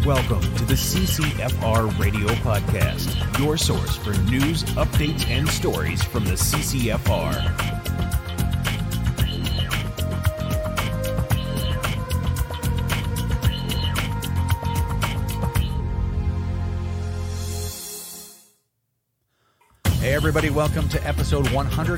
Welcome to the CCFR Radio Podcast, your source for news, updates, and stories from the CCFR. Hey everybody, welcome to episode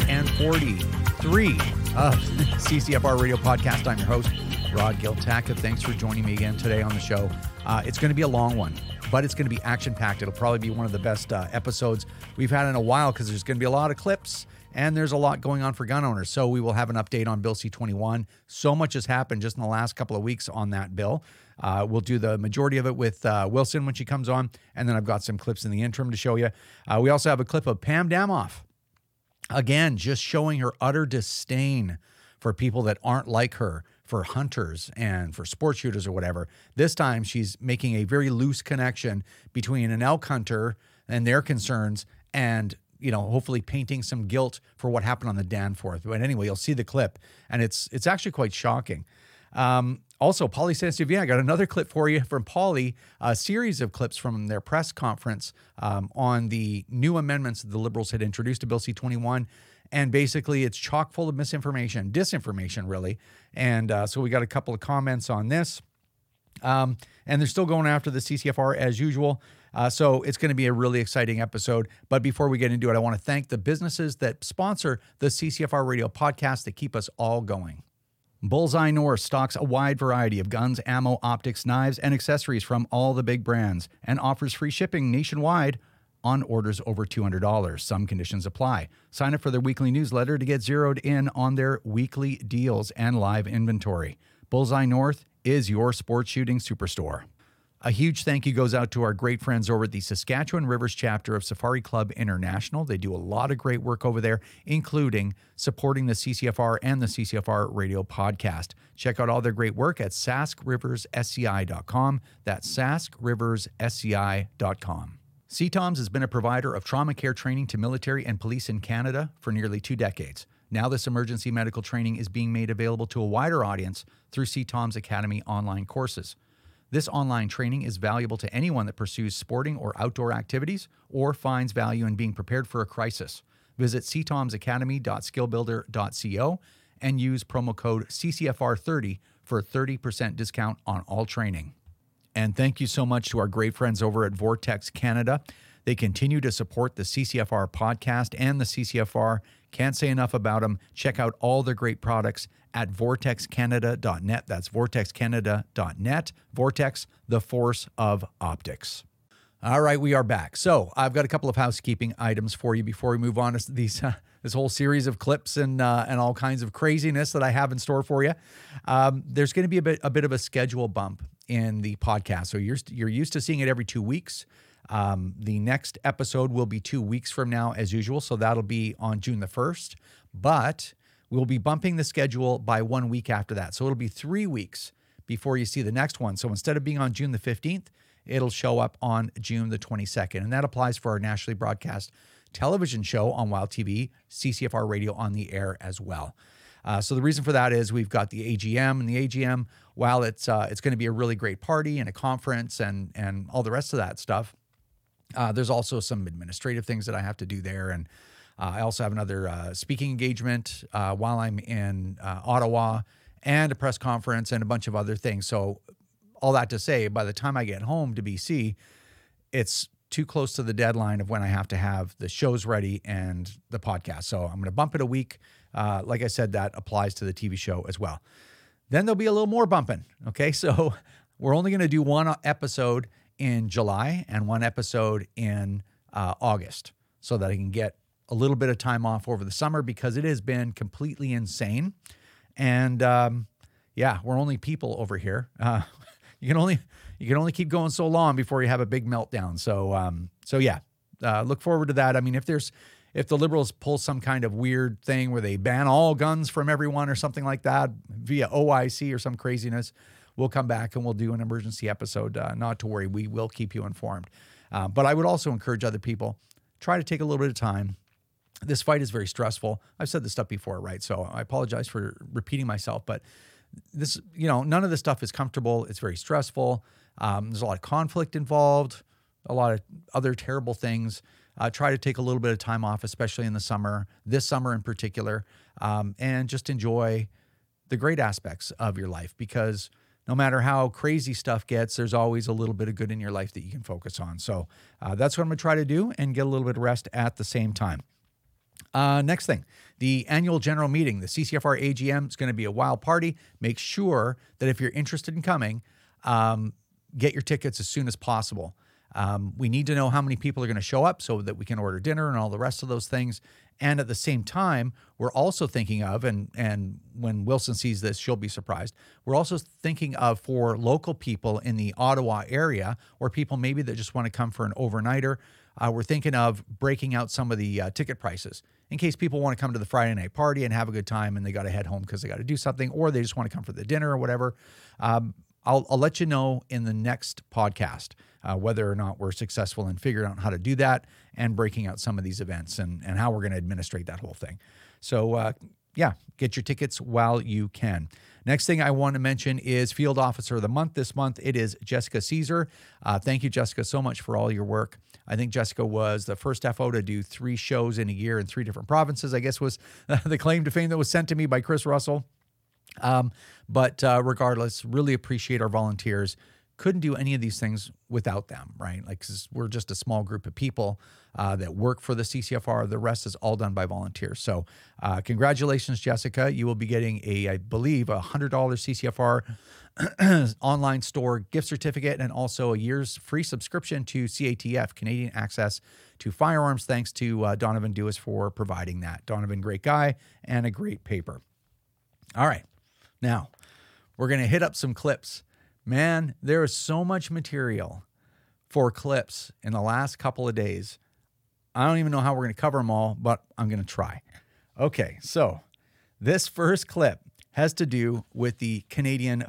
143 of CCFR Radio Podcast. I'm your host, Rod Giltaka. Thanks for joining me again today on the show. It's going to be a long one, but it's going to be action-packed. It'll probably be one of the best episodes we've had in a while because there's going to be a lot of clips and there's a lot going on for gun owners. So we will have an update on Bill C-21. So much has happened just in the last couple of weeks on that bill. We'll do the majority of it with Wilson when she comes on, and then I've got some clips in the interim to show you. We also have a clip of Pam Damoff, again, just showing her utter disdain for people that aren't like her, for hunters and for sport shooters or whatever. This time she's making a very loose connection between an elk hunter and their concerns and, you know, hopefully painting some guilt for what happened on the Danforth. But anyway, you'll see the clip, and it's actually quite shocking. Also, Polly Sansevier, I got another clip for you from Polly, a series of clips from their press conference on the new amendments that the Liberals had introduced to Bill C-21. And basically, it's chock full of misinformation, disinformation, really. And so we got a couple of comments on this. And they're still going after the CCFR as usual. So it's going to be a really exciting episode. But before we get into it, I want to thank the businesses that sponsor the CCFR Radio Podcast that keep us all going. Bullseye North stocks a wide variety of guns, ammo, optics, knives, and accessories from all the big brands and offers free shipping nationwide on orders over $200. Some conditions apply. Sign up for their weekly newsletter to get zeroed in on their weekly deals and live inventory. Bullseye North is your sports shooting superstore. A huge thank you goes out to our great friends over at the Saskatchewan Rivers chapter of Safari Club International. They do a lot of great work over there, including supporting the CCFR and the CCFR Radio Podcast. Check out all their great work at saskriversSCI.com. That's saskriversSCI.com. CTOMS has been a provider of trauma care training to military and police in Canada for nearly 2 decades. Now this emergency medical training is being made available to a wider audience through CTOMS Academy online courses. This online training is valuable to anyone that pursues sporting or outdoor activities or finds value in being prepared for a crisis. Visit ctomsacademy.skillbuilder.co and use promo code CCFR30 for a 30% discount on all training. And thank you so much to our great friends over at Vortex Canada. They continue to support the CCFR podcast and the CCFR. Can't say enough about them. Check out all their great products at vortexcanada.net. That's vortexcanada.net. Vortex, the force of optics. All right, we are back. So I've got a couple of housekeeping items for you before we move on to these this whole series of clips and all kinds of craziness that I have in store for you. There's going to be a bit of a schedule bump in the podcast. So you're used to seeing it every 2 weeks. The next episode will be 2 weeks from now as usual. So that'll be on June the 1st, but we'll be bumping the schedule by 1 week after that. So it'll be 3 weeks before you see the next one. So instead of being on June the 15th, it'll show up on June the 22nd. And that applies for our nationally broadcast television show on Wild TV, CCFR Radio on the air as well. So the reason for that is we've got the AGM, and the AGM, while it's going to be a really great party and a conference and all the rest of that stuff, there's also some administrative things that I have to do there. And I also have another speaking engagement while I'm in Ottawa, and a press conference and a bunch of other things. So all that to say, by the time I get home to BC, it's too close to the deadline of when I have to have the shows ready and the podcast. So I'm going to bump it a week. Like I said, that applies to the TV show as well. Then there'll be a little more bumping. Okay, so we're only going to do one episode in July and one episode in August so that I can get a little bit of time off over the summer because it has been completely insane. And yeah, we're only people over here. You can only keep going so long before you have a big meltdown. So yeah, look forward to that. I mean, if the Liberals pull some kind of weird thing where they ban all guns from everyone or something like that via OIC or some craziness, we'll come back and we'll do an emergency episode. Not to worry, we will keep you informed. But I would also encourage other people, try to take a little bit of time. This fight is very stressful. I've said this stuff before, right? So I apologize for repeating myself, but this, none of this stuff is comfortable. It's very stressful. There's a lot of conflict involved, a lot of other terrible things. Try to take a little bit of time off, especially in the summer, this summer in particular, and just enjoy the great aspects of your life, because no matter how crazy stuff gets, there's always a little bit of good in your life that you can focus on. So that's what I'm going to try to do, and get a little bit of rest at the same time. Next thing, the annual general meeting, the CCFR AGM, is going to be a wild party. Make sure that if you're interested in coming, get your tickets as soon as possible. We need to know how many people are going to show up so that we can order dinner and all the rest of those things. And at the same time, we're also thinking of, and when Wilson sees this, she'll be surprised, we're also thinking of, for local people in the Ottawa area, or people maybe that just want to come for an overnighter, we're thinking of breaking out some of the ticket prices in case people want to come to the Friday night party and have a good time and they got to head home because they got to do something, or they just want to come for the dinner or whatever. I'll let you know in the next podcast whether or not we're successful in figuring out how to do that and breaking out some of these events and how we're going to administrate that whole thing. So yeah, get your tickets while you can. Next thing I want to mention is Field Officer of the Month. This month it is Jessica Caesar. Thank you, Jessica, so much for all your work. I think Jessica was the first FO to do 3 shows in a year in 3 different provinces, I guess was the claim to fame that was sent to me by Chris Russell. But regardless, really appreciate our volunteers. Couldn't do any of these things without them, right? Like, 'cause we're just a small group of people that work for the CCFR. The rest is all done by volunteers. So congratulations, Jessica. You will be getting I believe, a $100 CCFR online store gift certificate, and also a year's free subscription to CATF, Canadian Access to Firearms. Thanks to Donovan Dewis for providing that. Donovan, great guy, and a great paper. All right. Now, we're going to hit up some clips. Man, there is so much material for clips in the last couple of days. I don't even know how we're going to cover them all, but I'm going to try. Okay, so this first clip has to do with the Canadian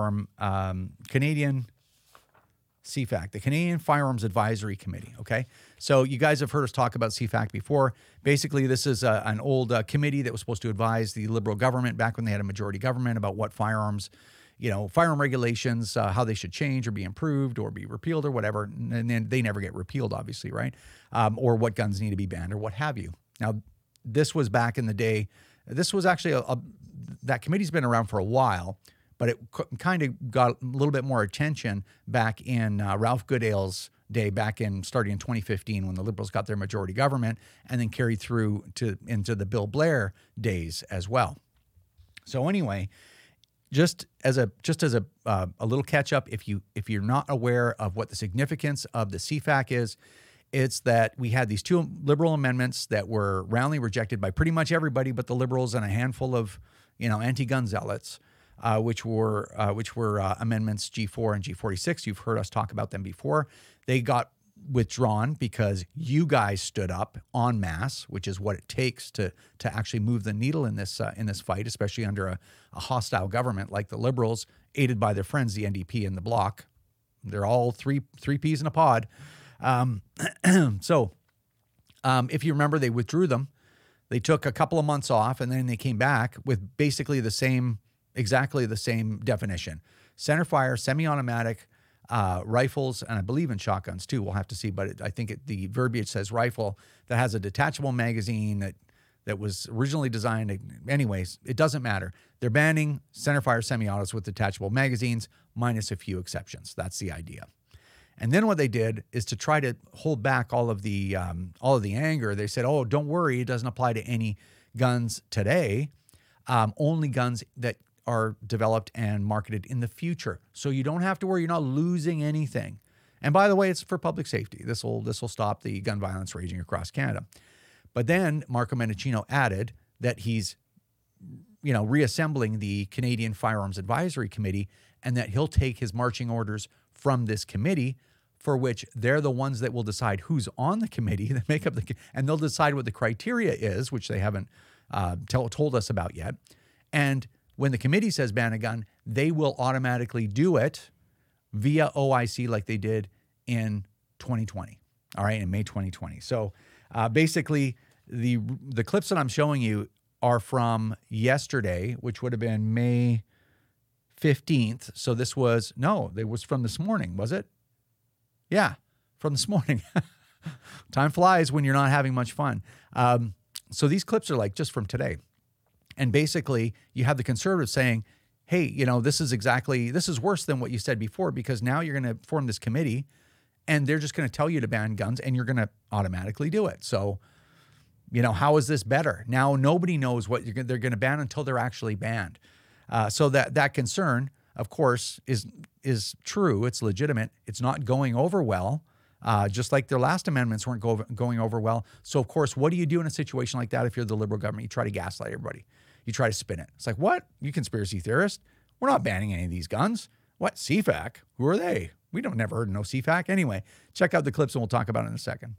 Canadian CFAC, the Canadian Firearms Advisory Committee, okay? So you guys have heard us talk about CFAC before. Basically, this is an old committee that was supposed to advise the Liberal government back when they had a majority government about what firearms, firearm regulations, how they should change or be improved or be repealed or whatever. And then they never get repealed, obviously, right? Or what guns need to be banned or what have you. Now, this was back in the day. This was actually that committee's been around for a while, but it kind of got a little bit more attention back in Ralph Goodale's day, starting in 2015, when the Liberals got their majority government, and then carried through into the Bill Blair days as well. So anyway, just as a little catch up, if you're not aware of what the significance of the CFAC is, it's that we had these 2 Liberal amendments that were roundly rejected by pretty much everybody but the Liberals and a handful of anti-gun zealots. Which were amendments G4 and G46. You've heard us talk about them before. They got withdrawn because you guys stood up en masse, which is what it takes to actually move the needle in this fight, especially under a hostile government like the Liberals, aided by their friends, the NDP and the Bloc. They're all three peas in a pod. So if you remember, they withdrew them. They took a couple of months off, and then they came back with basically exactly the same definition: centerfire, semi-automatic rifles, and I believe in shotguns too. We'll have to see, but I think the verbiage says rifle that has a detachable magazine that was originally designed. Anyways, it doesn't matter. They're banning centerfire semi-autos with detachable magazines, minus a few exceptions. That's the idea. And then what they did is to try to hold back all of the anger. They said, "Oh, don't worry, it doesn't apply to any guns today. Only guns that are developed and marketed in the future. So you don't have to worry, you're not losing anything. And by the way, it's for public safety. This will stop the gun violence raging across Canada." But then Marco Mendicino added that he's reassembling the Canadian Firearms Advisory Committee, and that he'll take his marching orders from this committee, for which they're the ones that will decide who's on the committee, that make up and they'll decide what the criteria is, which they haven't told us about yet. And when the committee says ban a gun, they will automatically do it via OIC like they did in 2020, all right, in May 2020. So basically, the clips that I'm showing you are from yesterday, which would have been May 15th. So this was, no, it was from this morning, was it? Yeah, from this morning. Time flies when you're not having much fun. So these clips are like just from today. And basically you have the conservatives saying, hey, you know, this is worse than what you said before, because now you're going to form this committee and they're just going to tell you to ban guns and you're going to automatically do it. So, you know, how is this better? Now nobody knows what they're going to ban until they're actually banned. So that concern, of course, is true. It's legitimate. It's not going over well, just like their last amendments weren't going over well. So, of course, what do you do in a situation like that if you're the Liberal government? You try to gaslight everybody. You try to spin it. It's like, what? You conspiracy theorist? We're not banning any of these guns. What? CFAC? Who are they? We don't never heard of no CFAC. Anyway, check out the clips and we'll talk about it in a second.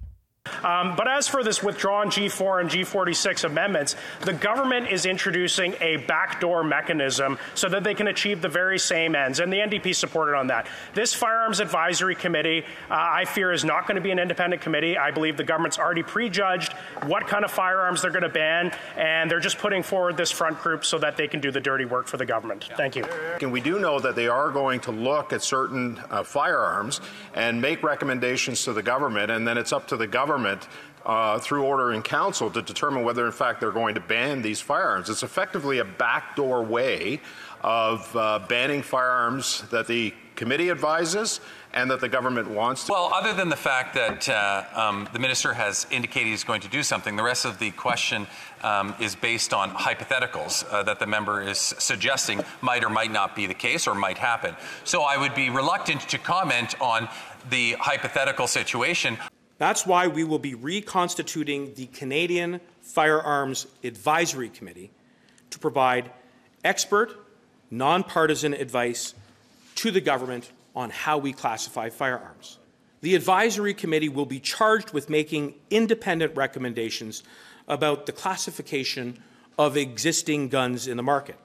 But as for this withdrawn G4 and G46 amendments, the government is introducing a backdoor mechanism so that they can achieve the very same ends, and the NDP supported on that. This Firearms Advisory Committee, I fear, is not going to be an independent committee. I believe the government's already prejudged what kind of firearms they're going to ban, and they're just putting forward this front group so that they can do the dirty work for the government. Thank you. And we do know that they are going to look at certain firearms and make recommendations to the government, and then it's up to the government through order in council to determine whether in fact they're going to ban these firearms. It's effectively a backdoor way of banning firearms that the committee advises and that the government wants to. Well, other than the fact that the minister has indicated he's going to do something, the rest of the question is based on hypotheticals that the member is suggesting might or might not be the case or might happen. So I would be reluctant to comment on the hypothetical situation. That's why we will be reconstituting the Canadian Firearms Advisory Committee to provide expert, nonpartisan advice to the government on how we classify firearms. The advisory committee will be charged with making independent recommendations about the classification of existing guns in the market.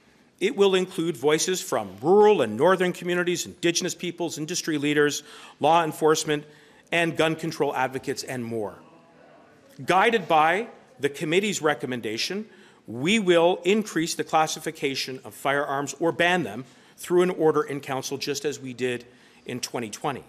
It will include voices from rural and northern communities, Indigenous peoples, industry leaders, law enforcement, and gun control advocates, and more. Guided by the committee's recommendation, we will increase the classification of firearms or ban them through an order in council, just as we did in 2020.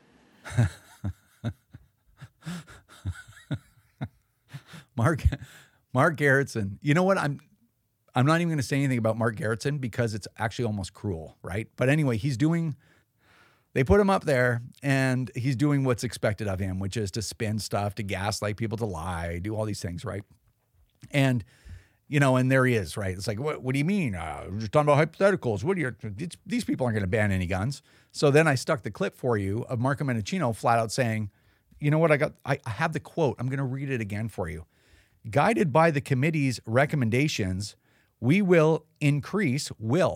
Mark Gerritsen. You know what? I'm not even going to say anything about Mark Gerritsen because it's actually almost cruel, right? But anyway, they put him up there and he's doing what's expected of him, which is to spin stuff, to gaslight people, to lie, do all these things, right? And, you know, and there he is, right? It's like, what do you mean? We're just talking about hypotheticals. These people aren't going to ban any guns. So then I stuck the clip for you of Marco Mendicino flat out saying, you know what, I have the quote. I'm going to read it again for you. Guided by the committee's recommendations, we will increase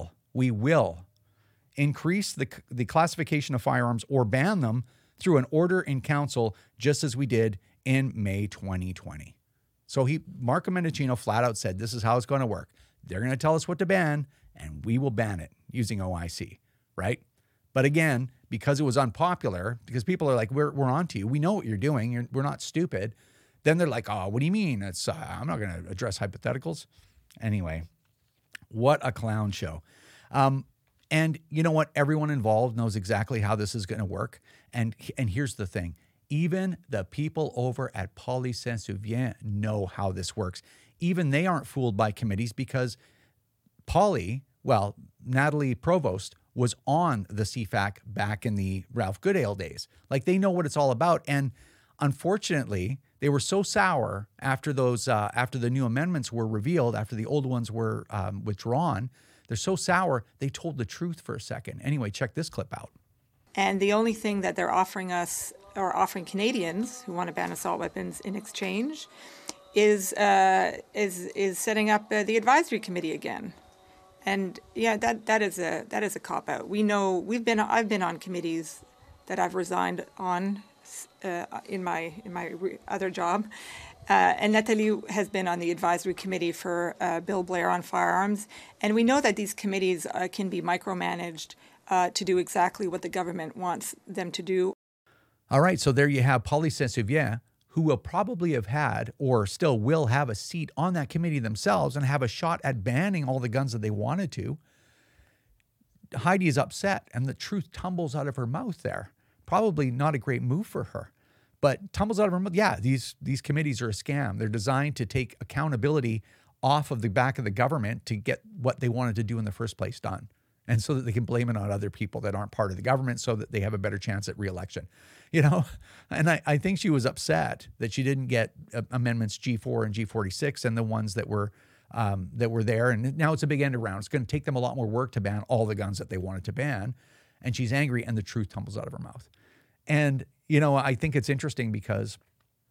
the classification of firearms or ban them through an order in council, just as we did in May 2020. So Marco Mendicino flat out said, this is how it's going to work. They're going to tell us what to ban, and we will ban it using OIC, right? But again, because it was unpopular, because people are like, we're on to you. We know what you're doing. We're not stupid. Then they're like, oh, what do you mean? I'm not going to address hypotheticals. Anyway, what a clown show. And you know what? Everyone involved knows exactly how this is going to work. And here's the thing. Even the people over at Poly Saint-Souvien know how this works. Even they aren't fooled by committees because Natalie Provost was on the CFAC back in the Ralph Goodale days. Like, they know what it's all about. And unfortunately, they were so sour after the new amendments were revealed, after the old ones were withdrawn. They're so sour, they told the truth for a second. Anyway, check this clip out. And the only thing that they're offering us, or offering Canadians who want to ban assault weapons in exchange, is setting up the advisory committee again. And yeah, that is a cop out. We know I've been on committees that I've resigned on in my other job. And Nathalie has been on the advisory committee for Bill Blair on firearms. And we know that these committees can be micromanaged to do exactly what the government wants them to do. All right, so there you have Poly Saint-Souvien, who will probably have had or still will have a seat on that committee themselves and have a shot at banning all the guns that they wanted to. Heidi is upset and the truth tumbles out of her mouth there. Probably not a great move for her, but tumbles out of her mouth. Yeah, these committees are a scam. They're designed to take accountability off of the back of the government to get what they wanted to do in the first place done. And so that they can blame it on other people that aren't part of the government so that they have a better chance at re-election. And I think she was upset that she didn't get amendments G4 and G46 and the ones that were there. And now it's a big end around. It's going to take them a lot more work to ban all the guns that they wanted to ban. And she's angry and the truth tumbles out of her mouth. And, I think it's interesting because,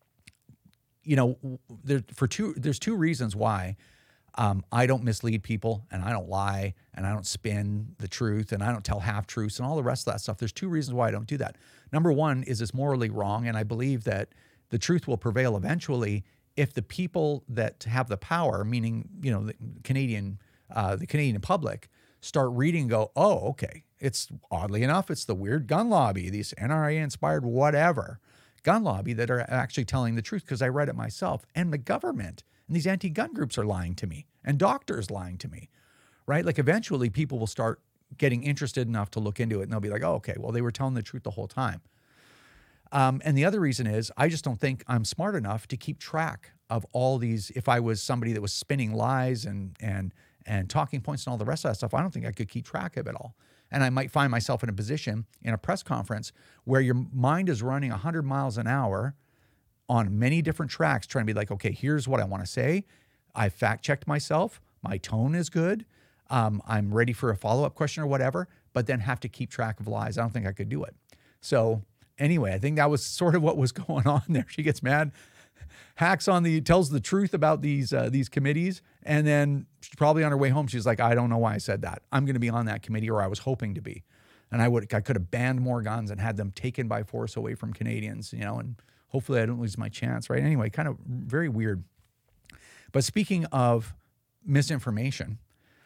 there's two reasons why I don't mislead people and I don't lie and I don't spin the truth and I don't tell half truths and all the rest of that stuff. There's two reasons why I don't do that. Number one is it's morally wrong. And I believe that the truth will prevail eventually if the people that have the power, meaning, the Canadian public, start reading and go, oh, okay. It's oddly enough, it's the weird gun lobby, these NRA inspired whatever gun lobby that are actually telling the truth because I read it myself. And the government and these anti-gun groups are lying to me and doctors lying to me, right? Like eventually people will start getting interested enough to look into it and they'll be like, oh, okay, well, they were telling the truth the whole time. And the other reason is I just don't think I'm smart enough to keep track of all these. If I was somebody that was spinning lies and talking points and all the rest of that stuff, I don't think I could keep track of it all. And I might find myself in a position in a press conference where your mind is running 100 miles an hour on many different tracks, trying to be like, okay, here's what I want to say. I fact checked myself. My tone is good. I'm ready for a follow-up question or whatever, but then have to keep track of lies. I don't think I could do it. So anyway, I think that was sort of what was going on there. She gets mad, tells the truth about these committees. And then she's probably on her way home. She's like, I don't know why I said that. I'm going to be on that committee, or I was hoping to be. And I could have banned more guns and had them taken by force away from Canadians, and hopefully I don't lose my chance, right? Anyway, kind of very weird. But speaking of misinformation,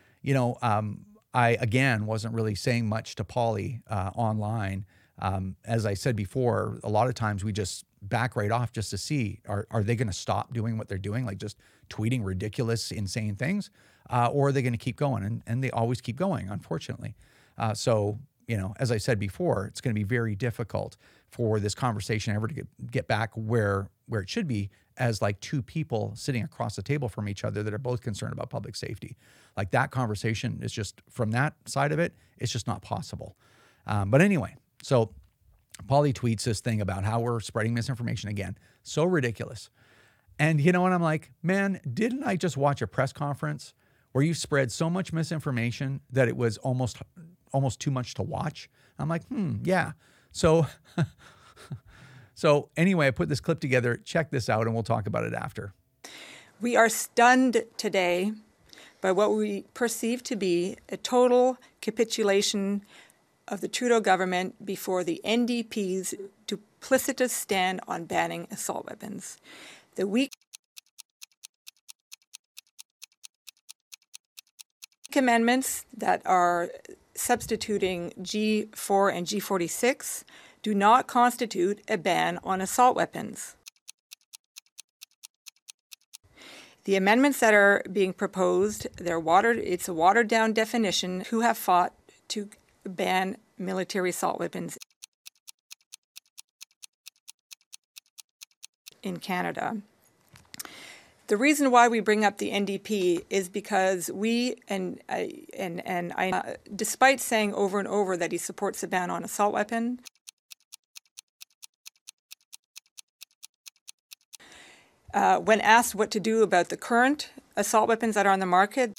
I, again, wasn't really saying much to Polly online. As I said before, a lot of times we just back right off just to see, are they going to stop doing what they're doing, like just tweeting ridiculous, insane things, or are they going to keep going? And they always keep going, unfortunately. So, as I said before, it's going to be very difficult for this conversation ever to get back where it should be, as like two people sitting across the table from each other that are both concerned about public safety. Like that conversation is just, from that side of it, it's just not possible. But anyway, so Polly tweets this thing about how we're spreading misinformation again. So ridiculous. And and I'm like, man, didn't I just watch a press conference where you spread so much misinformation that it was almost too much to watch? I'm like, yeah. So anyway, I put this clip together. Check this out, and we'll talk about it after. We are stunned today by what we perceive to be a total capitulation of the Trudeau government before the NDP's duplicitous stand on banning assault weapons. The weak amendments that are substituting G4 and G46 do not constitute a ban on assault weapons. The amendments that are being proposed, it's a watered-down definition who have fought to ban military assault weapons in Canada. The reason why we bring up the NDP is because despite saying over and over that he supports a ban on assault weapons, when asked what to do about the current assault weapons that are on the market,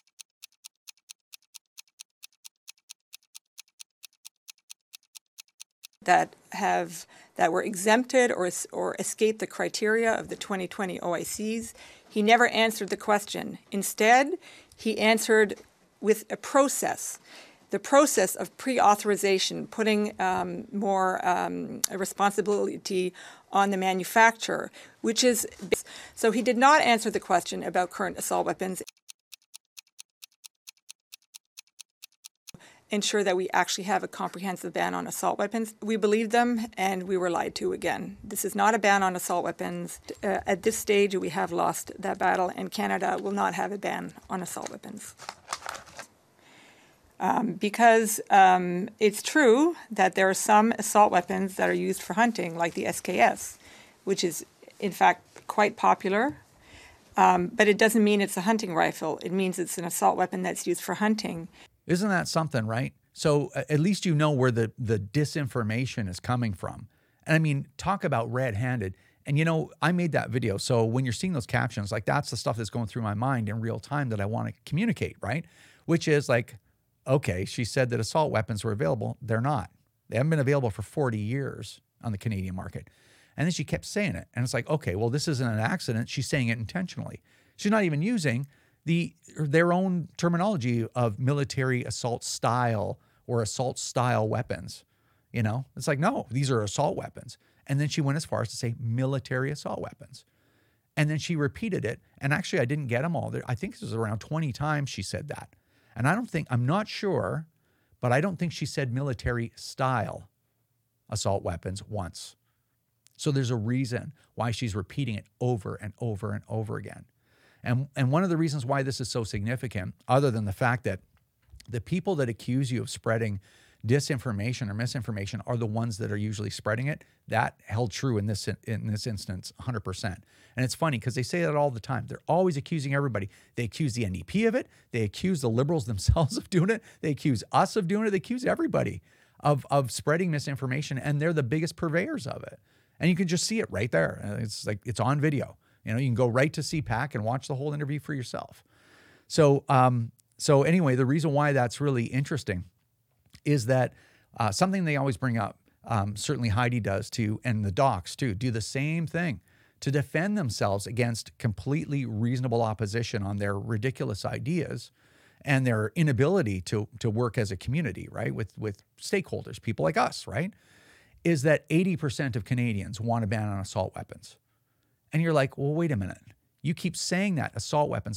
that were exempted or escaped the criteria of the 2020 OICs, he never answered the question. Instead, he answered with a process. The process of pre-authorization, putting more responsibility on the manufacturer, which is... So he did not answer the question about current assault weapons. Ensure that we actually have a comprehensive ban on assault weapons. We believed them, and we were lied to again. This is not a ban on assault weapons. At this stage, we have lost that battle, and Canada will not have a ban on assault weapons. because it's true that there are some assault weapons that are used for hunting, like the SKS, which is in fact quite popular. But it doesn't mean it's a hunting rifle. It means it's an assault weapon that's used for hunting. Isn't that something, right? So at least you know where the disinformation is coming from. And I mean, talk about red-handed. And, you know, I made that video. So when you're seeing those captions, like that's the stuff that's going through my mind in real time that I want to communicate, right? Which is like, okay, she said that assault weapons were available. They're not. They haven't been available for 40 years on the Canadian market. And then she kept saying it. And it's like, okay, well, this isn't an accident. She's saying it intentionally. She's not even using their own terminology of military assault style or assault style weapons. You know, it's like, no, these are assault weapons. And then she went as far as to say military assault weapons. And then she repeated it. And actually, I didn't get them all. I think it was around 20 times she said that. And I'm not sure, but I don't think she said military style assault weapons once. So there's a reason why she's repeating it over and over and over again. And one of the reasons why this is so significant, other than the fact that the people that accuse you of spreading disinformation or misinformation are the ones that are usually spreading it, that held true in this instance 100%. And it's funny because they say that all the time. They're always accusing everybody. They accuse the NDP of it. They accuse the Liberals themselves of doing it. They accuse us of doing it. They accuse everybody of spreading misinformation, and they're the biggest purveyors of it. And you can just see it right there. It's like it's on video. You know, you can go right to CPAC and watch the whole interview for yourself. So anyway, the reason why that's really interesting is that something they always bring up, certainly Heidi does too, and the docs too, do the same thing to defend themselves against completely reasonable opposition on their ridiculous ideas and their inability to work as a community, right, with stakeholders, people like us, right, is that 80% of Canadians want a ban on assault weapons. And you're like, well, wait a minute. You keep saying that assault weapons,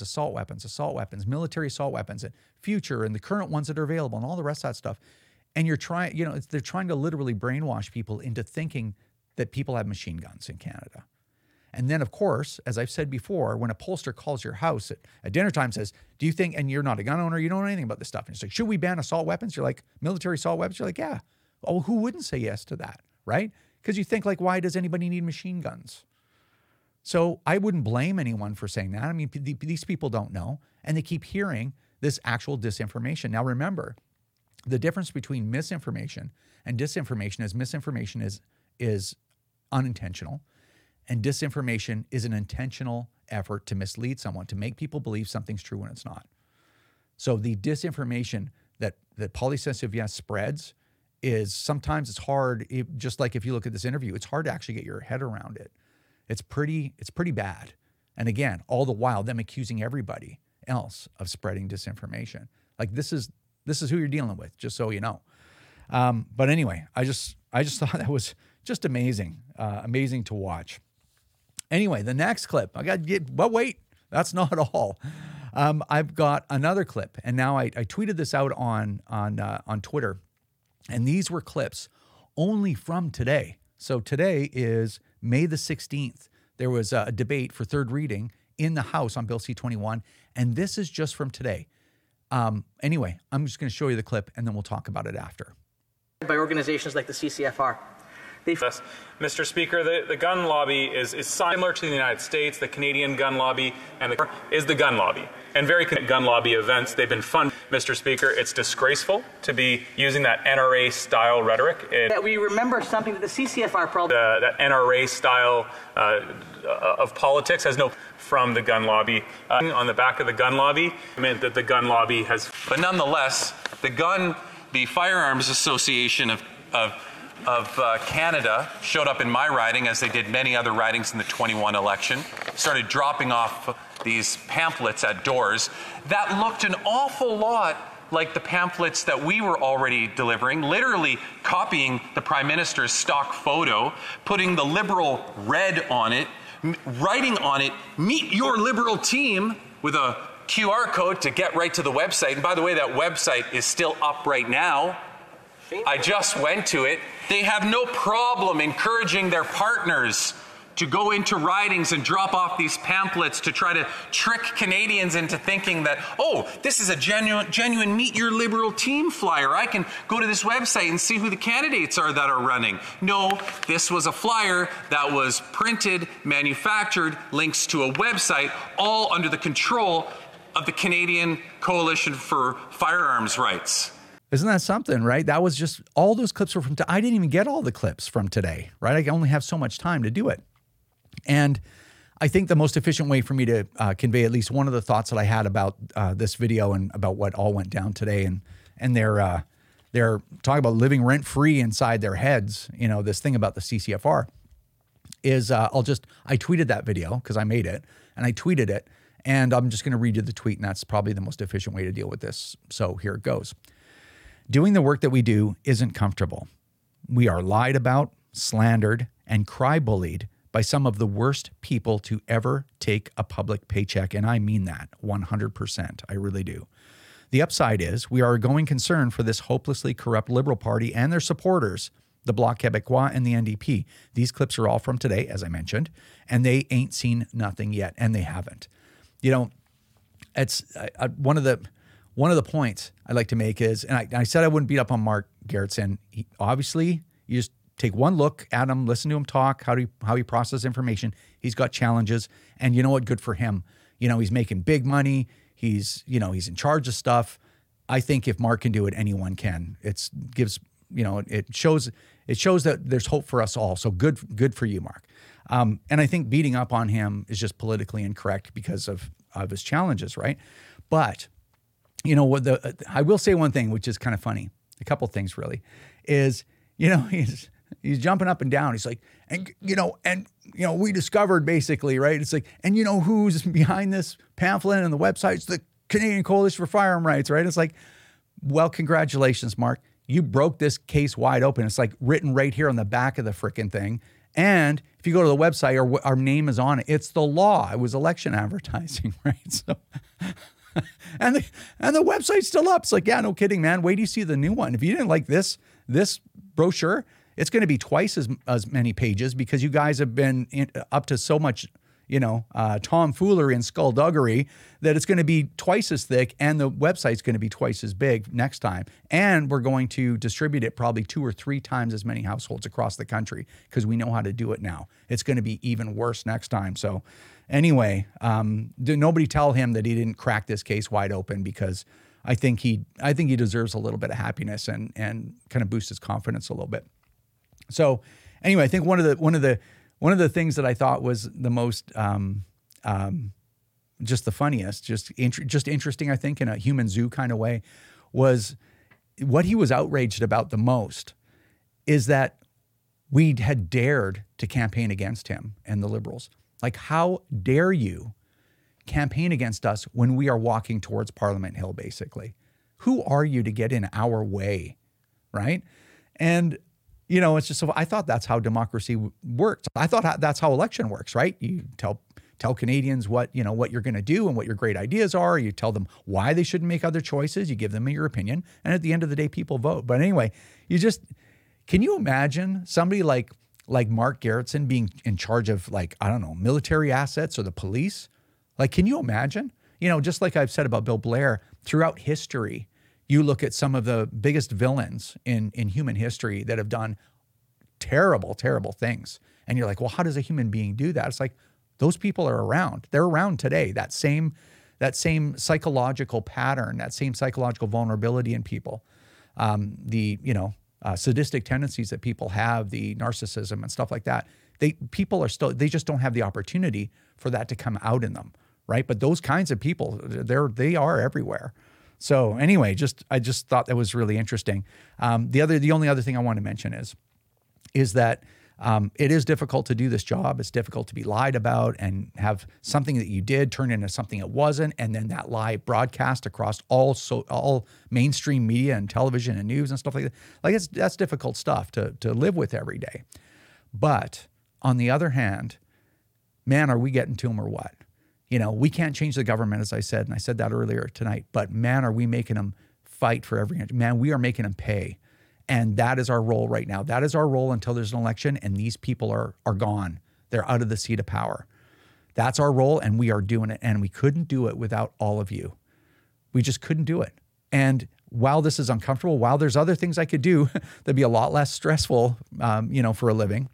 military assault weapons, and future and the current ones that are available and all the rest of that stuff. And you're trying, they're trying to literally brainwash people into thinking that people have machine guns in Canada. And then, of course, as I've said before, when a pollster calls your house at dinner time, says, do you think, and you're not a gun owner, you don't know anything about this stuff. And it's like, should we ban assault weapons? You're like, military assault weapons? You're like, yeah. Oh, who wouldn't say yes to that, right? Because you think like, why does anybody need machine guns? So I wouldn't blame anyone for saying that. I mean, these people don't know, and they keep hearing this actual disinformation. Now, remember, the difference between misinformation and disinformation is misinformation is unintentional, and disinformation is an intentional effort to mislead someone, to make people believe something's true when it's not. So the disinformation that Polly Saint-Sylvestre spreads is sometimes it's hard, just like if you look at this interview, it's hard to actually get your head around it. It's pretty bad. And again, all the while, them accusing everybody else of spreading disinformation. Like this is who you're dealing with, just so you know. But anyway, I just thought that was just amazing to watch. Anyway, the next clip, but wait, that's not all. I've got another clip, and now I tweeted this out on Twitter, and these were clips only from today. So today is May the 16th. There was a debate for third reading in the House on Bill C-21, and this is just from today. Anyway, I'm just going to show you the clip, and then we'll talk about it after. By organizations like the CCFR. Mr. Speaker, the gun lobby is similar to the United States. The Canadian gun lobby is the gun lobby. And very gun lobby events, they've been funded. Mr. Speaker, it's disgraceful to be using that NRA-style rhetoric. That we remember something that the CCFR probably... that NRA style of politics has no... from the gun lobby. On the back of the gun lobby, meant that the gun lobby has... But nonetheless, the Firearms Association of Canada showed up in my riding, as they did many other ridings in the 21 election, started dropping off these pamphlets at doors that looked an awful lot like the pamphlets that we were already delivering, literally copying the Prime Minister's stock photo, putting the Liberal red on it, writing on it, meet your Liberal team, with a QR code to get right to the website. And by the way, that website is still up right now. I just went to it. They have no problem encouraging their partners to go into ridings and drop off these pamphlets to try to trick Canadians into thinking that, oh, this is a genuine Meet Your Liberal Team flyer. I can go to this website and see who the candidates are that are running. No, this was a flyer that was printed, manufactured, links to a website, all under the control of the Canadian Coalition for Firearms Rights. Isn't that something, right? That was just, all those clips were from, I didn't even get all the clips from today, right? I only have so much time to do it. And I think the most efficient way for me to convey at least one of the thoughts that I had about this video and about what all went down today, and they're talking about living rent-free inside their heads, you know, this thing about the CCFR, is I tweeted that video because I made it, and I tweeted it, and I'm just going to read you the tweet, and that's probably the most efficient way to deal with this. So here it goes. Doing the work that we do isn't comfortable. We are lied about, slandered, and cry-bullied by some of the worst people to ever take a public paycheck, and I mean that 100%. I really do. The upside is we are a going concern for this hopelessly corrupt Liberal Party and their supporters, the Bloc Québécois and the NDP. These clips are all from today, as I mentioned, and they ain't seen nothing yet, and they haven't. You know, it's one of the points I'd like to make is, and I said I wouldn't beat up on Mark Gerretsen. Obviously, you just take one look at him, listen to him talk, how he processes information. He's got challenges, and you know what? Good for him. You know, he's making big money. He's in charge of stuff. I think if Mark can do it, anyone can. It shows that there's hope for us all. So good for you, Mark. And I think beating up on him is just politically incorrect because of his challenges, right? But you know what? I will say one thing, which is kind of funny. A couple things really, is he's jumping up and down. He's like, and we discovered basically, right? It's like, and you know who's behind this pamphlet and the website's the Canadian Coalition for Firearm Rights, right? It's like, well, congratulations, Mark. You broke this case wide open. It's like written right here on the back of the frickin' thing. And if you go to the website, our name is on it. It's the law. It was election advertising, right? So, and the website's still up. It's like, yeah, no kidding, man. Wait till you see the new one. If you didn't like this brochure, it's going to be twice as many pages because you guys have been up to so much, tomfoolery and skullduggery that it's going to be twice as thick, and the website's going to be twice as big next time. And we're going to distribute it probably 2 or 3 times as many households across the country because we know how to do it now. It's going to be even worse next time. So anyway, nobody tell him that he didn't crack this case wide open, because I think he deserves a little bit of happiness and kind of boost his confidence a little bit. So anyway, I think one of the things that I thought was the most just the funniest, just interesting, I think, in a human zoo kind of way, was what he was outraged about the most is that we had dared to campaign against him and the Liberals. Like, how dare you campaign against us when we are walking towards Parliament Hill, basically? Who are you to get in our way, right? And it's just so, I thought that's how democracy works. I thought that's how election works, right? You tell Canadians what you're going to do and what your great ideas are. You tell them why they shouldn't make other choices. You give them your opinion, and at the end of the day, people vote. But anyway, can you imagine somebody like Mark Gerretsen being in charge of, military assets or the police? Like, can you imagine? Just like I've said about Bill Blair, throughout history, you look at some of the biggest villains in human history that have done terrible, terrible things. And you're like, well, how does a human being do that? It's like, those people are around. They're around today. That same psychological pattern, that same psychological vulnerability in people, sadistic tendencies that people have, the narcissism and stuff like that. They just don't have the opportunity for that to come out in them, right? But those kinds of people, they are everywhere. So anyway, I just thought that was really interesting. The only other thing I want to mention is that it is difficult to do this job. It's difficult to be lied about and have something that you did turn into something it wasn't, and then that lie broadcast across all mainstream media and television and news and stuff like that. Like, that's difficult stuff to live with every day. But on the other hand, man, are we getting to them or what? We can't change the government, as I said, and I said that earlier tonight, but man, are we making them fight for every inch. Man, we are making them pay. And that is our role right now. That is our role until there's an election and these people are gone. they're out of the seat of power. That's our role, and we are doing it. And we couldn't do it without all of you. We just couldn't do it. And while this is uncomfortable, while there's other things I could do that'd be a lot less stressful, for a living,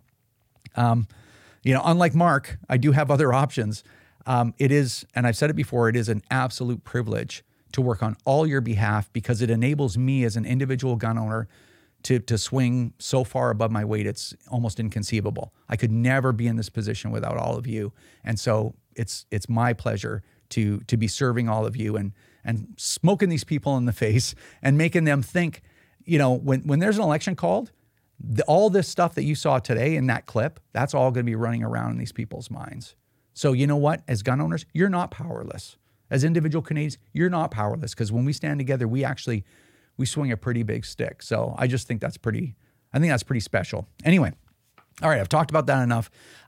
unlike Mark, I do have other options. It is, and I've said it before, it is an absolute privilege to work on all your behalf because it enables me as an individual gun owner to swing so far above my weight, it's almost inconceivable. I could never be in this position without all of you. And so it's my pleasure to be serving all of you and smoking these people in the face and making them think, when there's an election called, all this stuff that you saw today in that clip, that's all going to be running around in these people's minds. So you know what? As gun owners, you're not powerless. As individual Canadians, you're not powerless because when we stand together, we swing a pretty big stick. So I just think that's pretty special. Anyway, all right, I've talked about that enough.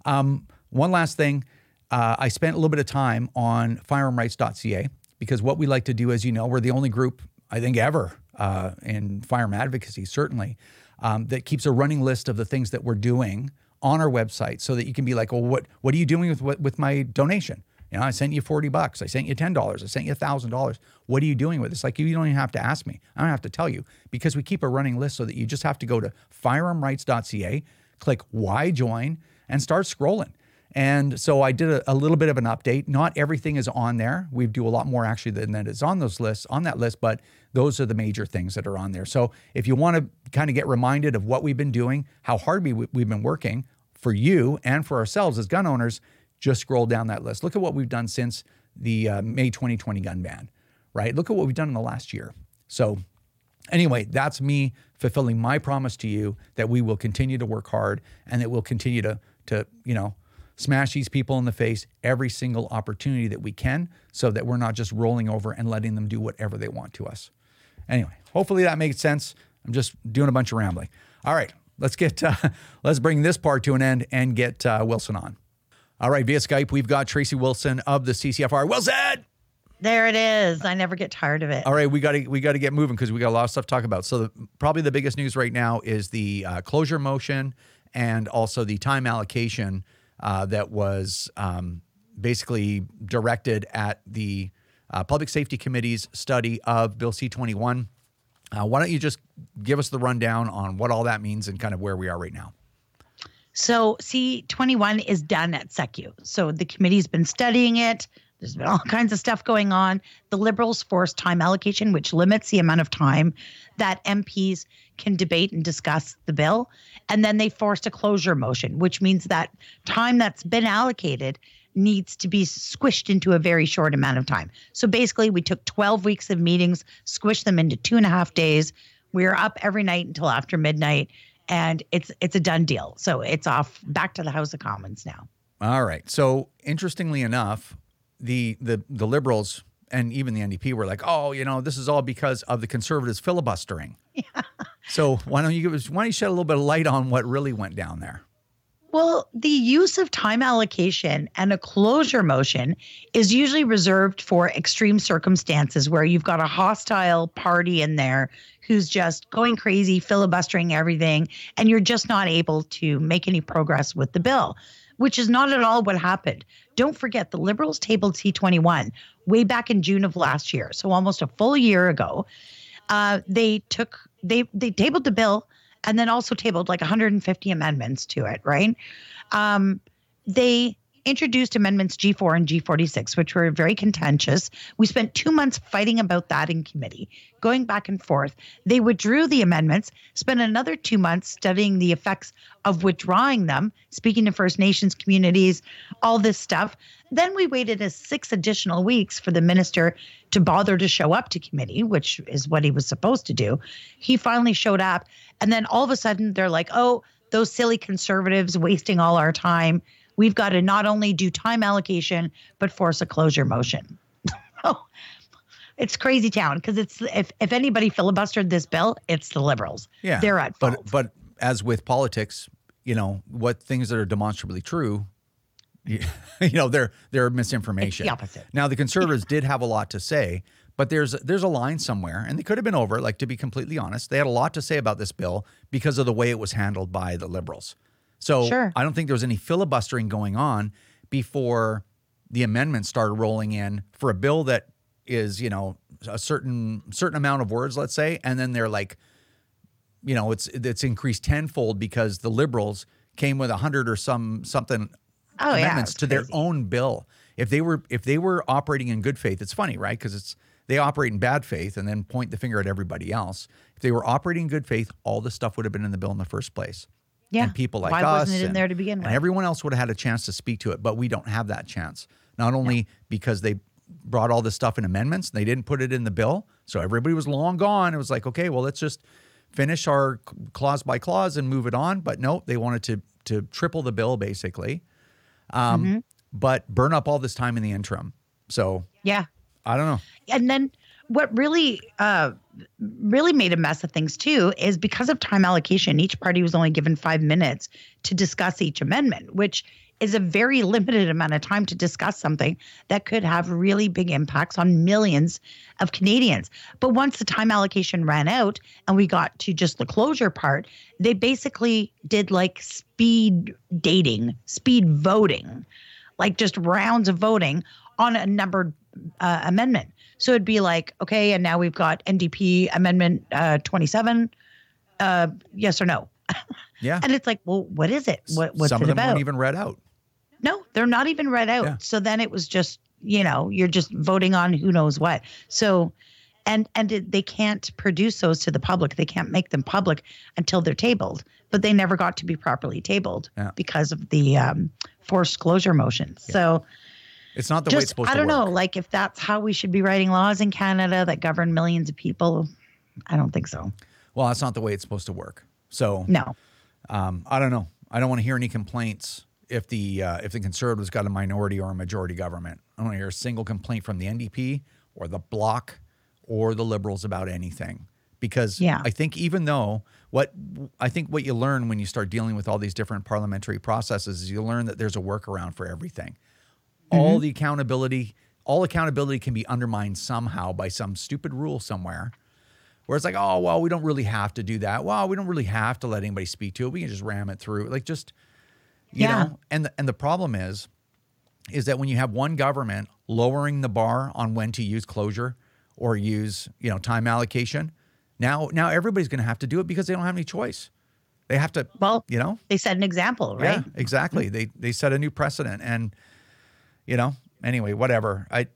One last thing, I spent a little bit of time on firearmrights.ca because what we like to do, as you know, we're the only group, I think, ever in firearm advocacy, certainly, that keeps a running list of the things that we're doing on our website so that you can be like, well, what are you doing with my donation? I sent you $40. I sent you $10. I sent you $1,000. What are you doing with this? Like, you don't even have to ask me. I don't have to tell you because we keep a running list so that you just have to go to firearmrights.ca, click Why Join, and start scrolling. And so I did a little bit of an update. Not everything is on there. We do a lot more actually than that is on that list, but those are the major things that are on there. So if you want to kind of get reminded of what we've been doing, how hard we've been working for you and for ourselves as gun owners, just scroll down that list. Look at what we've done since the May 2020 gun ban, right? Look at what we've done in the last year. So anyway, that's me fulfilling my promise to you that we will continue to work hard and that we'll continue to smash these people in the face every single opportunity that we can so that we're not just rolling over and letting them do whatever they want to us. Anyway, hopefully that makes sense. I'm just doing a bunch of rambling. All right, let's bring this part to an end and get Wilson on. All right, via Skype, we've got Tracy Wilson of the CCFR. Wilson! There it is. I never get tired of it. All right, we got to get moving because we got a lot of stuff to talk about. So probably the biggest news right now is the closure motion and also the time allocation that was basically directed at the Public Safety Committee's study of Bill C-21. Why don't you just give us the rundown on what all that means and kind of where we are right now? So C-21 is done at SECU. So the committee's been studying it. There's been all kinds of stuff going on. The Liberals forced time allocation, which limits the amount of time that MPs can debate and discuss the bill. And then they forced a closure motion, which means that time that's been allocated needs to be squished into a very short amount of time. So basically, we took 12 weeks of meetings, squished them into 2.5 days. We were up every night until after midnight. And it's a done deal. So it's off back to the House of Commons now. All right. So interestingly enough, the Liberals and even the NDP were like, oh, this is all because of the Conservatives filibustering. Yeah. So why don't you shed a little bit of light on what really went down there? Well, the use of time allocation and a closure motion is usually reserved for extreme circumstances where you've got a hostile party in there who's just going crazy, filibustering everything, and you're just not able to make any progress with the bill, which is not at all what happened. Don't forget, the Liberals tabled C-21 way back in June of last year, so almost a full year ago. They tabled the bill and then also tabled like 150 amendments to it, right? They introduced amendments G4 and G46, which were very contentious. We spent 2 months fighting about that in committee, going back and forth. They withdrew the amendments, spent another 2 months studying the effects of withdrawing them, speaking to First Nations communities, all this stuff. Then we waited 6 additional weeks for the minister to bother to show up to committee, which is what he was supposed to do. He finally showed up. And then all of a sudden they're like, oh, those silly Conservatives wasting all our time. We've got to not only do time allocation, but force a closure motion. Oh, it's crazy town because it's if anybody filibustered this bill, it's the Liberals. Yeah, they're at fault. But as with politics, what things that are demonstrably true, they're misinformation. It's the opposite. Now the Conservatives did have a lot to say, but there's a line somewhere, and they could have been over. Like, to be completely honest, they had a lot to say about this bill because of the way it was handled by the Liberals. So Sure. I don't think there was any filibustering going on before the amendments started rolling in for a bill that is, you know, a certain amount of words, let's say, and then they're like, you know, it's increased tenfold because the Liberals came with 100 or something amendments to their own bill. If they were operating in good faith, it's funny, right? Because they operate in bad faith and then point the finger at everybody else. If they were operating in good faith, all this stuff would have been in the bill in the first place. Yeah. And people like Why us wasn't it in there to begin with? and everyone else would have had a chance to speak to it, but we don't have that chance. Not only because they brought all this stuff in amendments, they didn't put it in the bill, so everybody was long gone. It was like, okay, well, let's just finish our clause by clause and move it on. But no, they wanted to triple the bill basically, but burn up all this time in the interim. So yeah, I don't know. And then what really made a mess of things too is because of time allocation, each party was only given 5 minutes to discuss each amendment, which is a very limited amount of time to discuss something that could have really big impacts on millions of Canadians. But once the time allocation ran out and we got to just the closure part, they basically did like speed dating, speed voting, like just rounds of voting on a numbered amendment. So it'd be like, okay, and now we've got NDP Amendment 27, yes or no? Yeah. And it's like, well, what is it? What's Some it of them about? weren't even read out. No, they're not even read out. Yeah. So then it was just, you know, you're just voting on who knows what. So, they can't produce those to the public. They can't make them public until they're tabled. But they never got to be properly tabled because of the forced closure motions. Yeah. So it's not the way it's supposed to work. I don't know, like if that's how we should be writing laws in Canada that govern millions of people. I don't think so. Well, that's not the way it's supposed to work. So no, I don't know. I don't want to hear any complaints if the Conservatives got a minority or a majority government. I don't want to hear a single complaint from the NDP or the Bloc or the Liberals about anything. Because I think even though what you learn when you start dealing with all these different parliamentary processes is you learn that there's a workaround for everything. All accountability can be undermined somehow by some stupid rule somewhere. Where it's like, oh, well, we don't really have to do that. Well, we don't really have to let anybody speak to it. We can just ram it through. Like just, you know, and the problem is that when you have one government lowering the bar on when to use closure or use, you know, time allocation, now everybody's going to have to do it because they don't have any choice. They have to, you know. They set an example, right? Yeah, exactly. They set a new precedent and, you know, anyway, whatever. I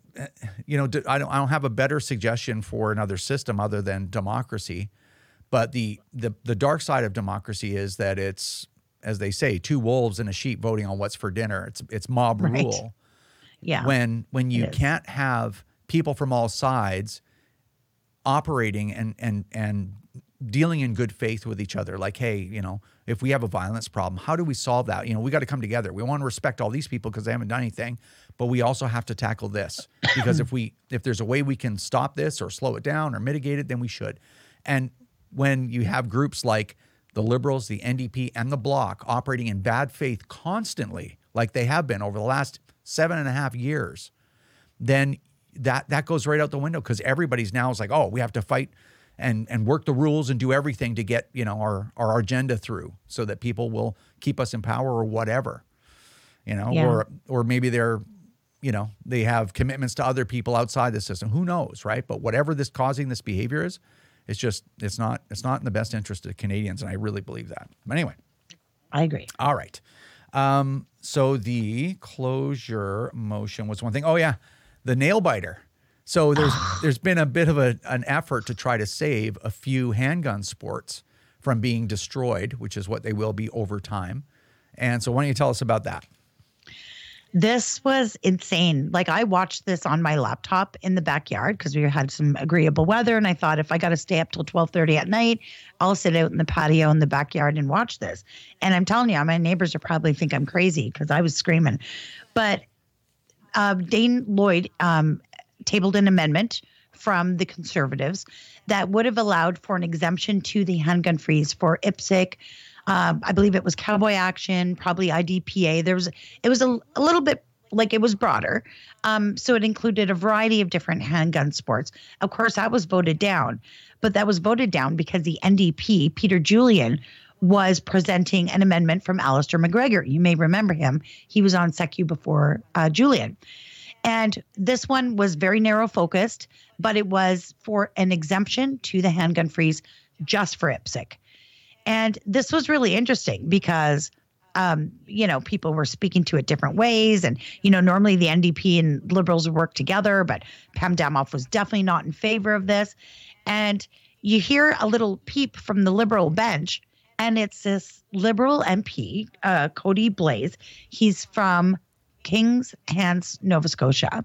don't have a better suggestion for another system other than democracy, but the dark side of democracy is that it's, as they say, two wolves and a sheep voting on what's for dinner. It's mob rule. Yeah. When you can't have people from all sides operating and dealing in good faith with each other, like, hey, you know, if we have a violence problem, how do we solve that? You know, we got to come together. We want to respect all these people because they haven't done anything, but we also have to tackle this because if there's a way we can stop this or slow it down or mitigate it, then we should. And when you have groups like the Liberals, the NDP, and the Bloc operating in bad faith constantly, like they have been over the last 7.5 years, then that goes right out the window because everybody's now is like, oh, we have to fight and work the rules and do everything to get, you know, our agenda through so that people will keep us in power or whatever, you know, or maybe they're, you know, they have commitments to other people outside the system. Who knows, right? But whatever this causing this behavior is, it's not in the best interest of Canadians, and I really believe that. But anyway, I agree. All right. So the closure motion was one thing. Oh yeah, the nail biter. So there's been a bit of an effort to try to save a few handgun sports from being destroyed, which is what they will be over time. And so why don't you tell us about that? This was insane. Like I watched this on my laptop in the backyard because we had some agreeable weather. And I thought if I got to stay up till 12:30 at night, I'll sit out in the patio in the backyard and watch this. And I'm telling you, my neighbors will probably think I'm crazy because I was screaming. But Dane Lloyd tabled an amendment from the Conservatives that would have allowed for an exemption to the handgun freeze for IPSC. I believe it was Cowboy Action, probably IDPA. It was a little bit like it was broader. So it included a variety of different handgun sports. Of course, that was voted down, but that was voted down because the NDP, Peter Julian, was presenting an amendment from Alistair McGregor. You may remember him. He was on SECU before Julian. And this one was very narrow focused, but it was for an exemption to the handgun freeze just for IPSC. And this was really interesting because, people were speaking to it different ways. And, normally the NDP and Liberals work together, but Pam Damoff was definitely not in favor of this. And you hear a little peep from the Liberal bench, and it's this Liberal MP, Cody Blaise. He's from Kings Hants, Nova Scotia,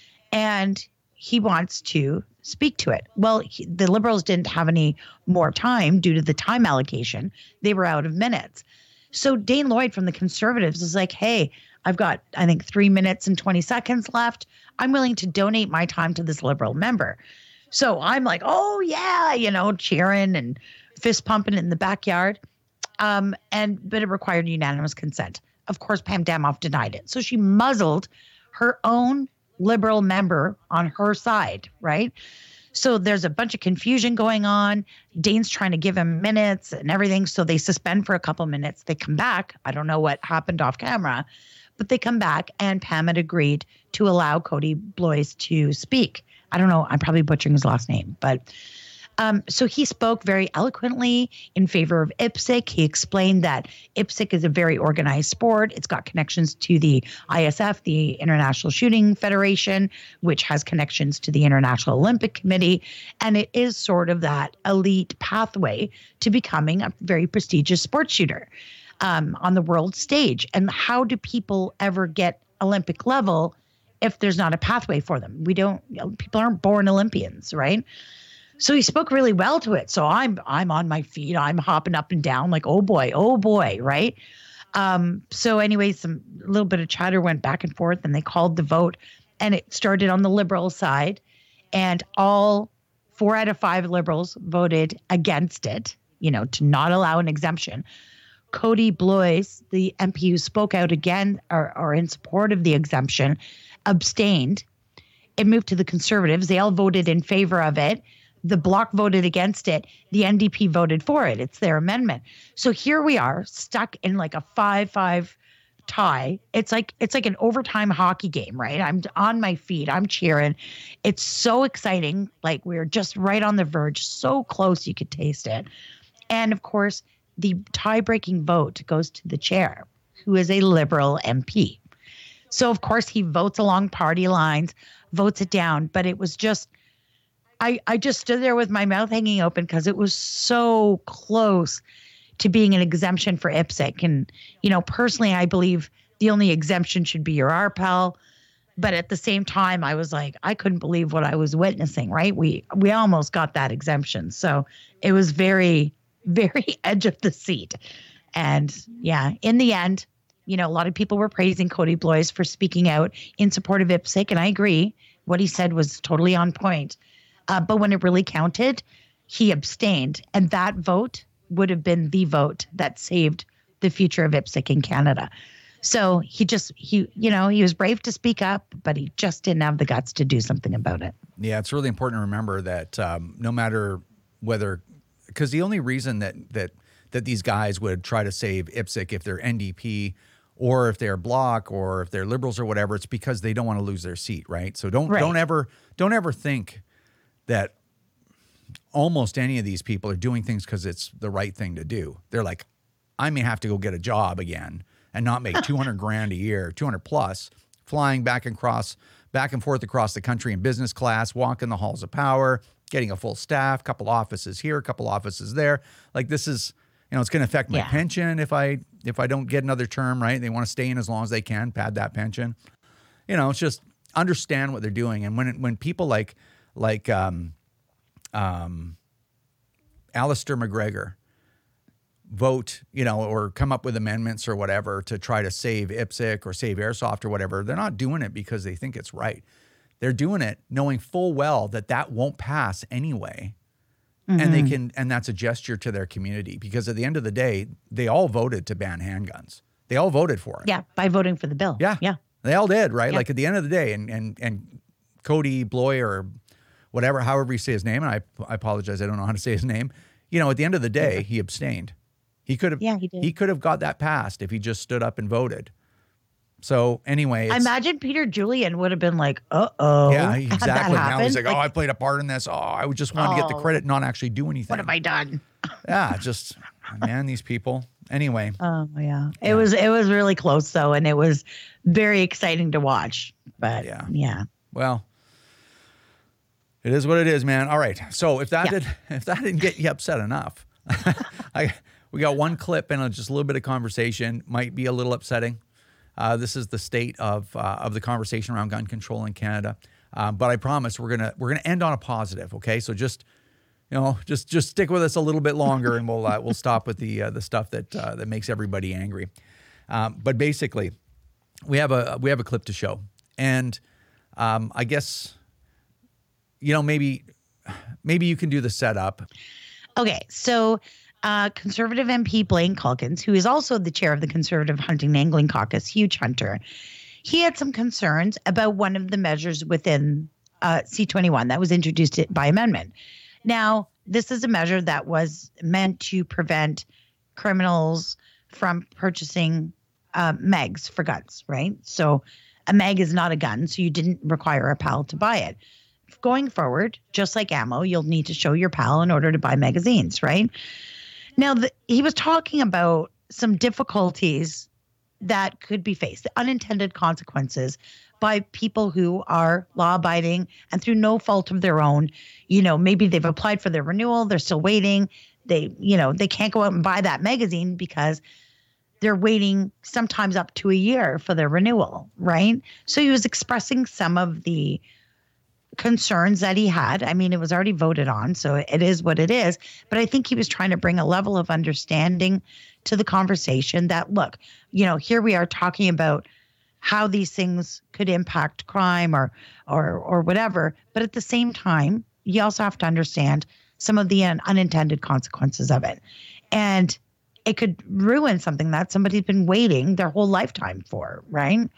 and he wants to speak to it. Well, the Liberals didn't have any more time due to the time allocation. They were out of minutes. So Dane Lloyd from the Conservatives is like, hey, I've got, I think, 3 minutes and 20 seconds left. I'm willing to donate my time to this Liberal member. So I'm like, oh, yeah, cheering and fist pumping in the backyard. But it required unanimous consent. Of course, Pam Damoff denied it. So she muzzled her own Liberal member on her side, right? So there's a bunch of confusion going on. Dane's trying to give him minutes and everything. So they suspend for a couple minutes. They come back. I don't know what happened off camera, but they come back and Pam had agreed to allow Cody Blaise to speak. I don't know. I'm probably butchering his last name, but so he spoke very eloquently in favor of IPSC. He explained that IPSC is a very organized sport. It's got connections to the ISF, the International Shooting Federation, which has connections to the International Olympic Committee. And it is sort of that elite pathway to becoming a very prestigious sports shooter on the world stage. And how do people ever get Olympic level if there's not a pathway for them? People aren't born Olympians, right? So he spoke really well to it. So I'm on my feet. I'm hopping up and down like, oh boy, right? So anyways, a little bit of chatter went back and forth, and they called the vote, and it started on the Liberal side, and all 4 out of 5 Liberals voted against it, to not allow an exemption. Cody Blaise, the MP who spoke out again or in support of the exemption, abstained. It moved to the Conservatives. They all voted in favor of it. The Bloc voted against it. The NDP voted for it. It's their amendment. So here we are, stuck in like a 5-5 tie. It's like an overtime hockey game, right? I'm on my feet. I'm cheering. It's so exciting. Like we're just right on the verge, so close you could taste it. And of course, the tie-breaking vote goes to the chair, who is a Liberal MP. So of course he votes along party lines, votes it down. But it was just, I just stood there with my mouth hanging open because it was so close to being an exemption for IPSC. And, personally, I believe the only exemption should be your RPAL. But at the same time, I was like, I couldn't believe what I was witnessing, right? We almost got that exemption. So it was very, very edge of the seat. And yeah, in the end, a lot of people were praising Cody Blaise for speaking out in support of IPSC. And I agree. What he said was totally on point. But when it really counted, he abstained. And that vote would have been the vote that saved the future of IPSC in Canada. So he was brave to speak up, but he just didn't have the guts to do something about it. Yeah, it's really important to remember that no matter whether, because the only reason that these guys would try to save IPSC if they're NDP or if they're Bloc or if they're Liberals or whatever, it's because they don't want to lose their seat, right? So don't ever think that almost any of these people are doing things because it's the right thing to do. They're like, I may have to go get a job again and not make $200,000 a year, 200 plus, flying back and forth across the country in business class, walking the halls of power, getting a full staff, couple offices here, couple offices there. Like this is, it's going to affect my pension if I don't get another term, right? They want to stay in as long as they can, pad that pension. It's just understand what they're doing. And when people like Alistair McGregor vote, or come up with amendments or whatever to try to save IPSC or save Airsoft or whatever, they're not doing it because they think it's right. They're doing it knowing full well that won't pass anyway. Mm-hmm. And that's a gesture to their community because at the end of the day, they all voted to ban handguns. They all voted for it. Yeah, by voting for the bill. Yeah. They all did, right? Yeah. Like at the end of the day, and Cody Blaise or whatever, however you say his name, and I apologize, I don't know how to say his name. At the end of the day, he abstained. He could have. Yeah, he did. He could have got that passed if he just stood up and voted. So anyway, I imagine Peter Julian would have been like, "Uh-oh." Yeah, exactly. Now he's like, Like, "Oh, I played a part in this. Oh, I just wanted to get the credit, not actually do anything. What have I done?" Yeah, just man, these people. Anyway. Oh yeah. It was really close though, and it was very exciting to watch. But yeah. Well, it is what it is, man. All right. So if that didn't get you upset enough, we got one clip and just a little bit of conversation. Might be a little upsetting. This is the state of the conversation around gun control in Canada. But I promise we're gonna end on a positive. Okay, so just stick with us a little bit longer, and we'll stop with the stuff that makes everybody angry. But basically, we have a clip to show, and I guess maybe you can do the setup. Okay, so. Conservative MP Blaine Calkins, who is also the chair of the Conservative Hunting and Angling Caucus, huge hunter, he had some concerns about one of the measures within C-21 that was introduced by amendment. Now, this is a measure that was meant to prevent criminals from purchasing mags for guns, right? So a mag is not a gun, so you didn't require a PAL to buy it. Going forward, just like ammo, you'll need to show your PAL in order to buy magazines, right? Now, he was talking about some difficulties that could be faced, the unintended consequences by people who are law-abiding and through no fault of their own. Maybe they've applied for their renewal, they're still waiting. They can't go out and buy that magazine because they're waiting sometimes up to a year for their renewal, right? So he was expressing some of the concerns that he had. I mean, it was already voted on, so it is what it is. But I think he was trying to bring a level of understanding to the conversation that, look, here we are talking about how these things could impact crime or whatever. But at the same time, you also have to understand some of the unintended consequences of it. And it could ruin something that somebody's been waiting their whole lifetime for, right?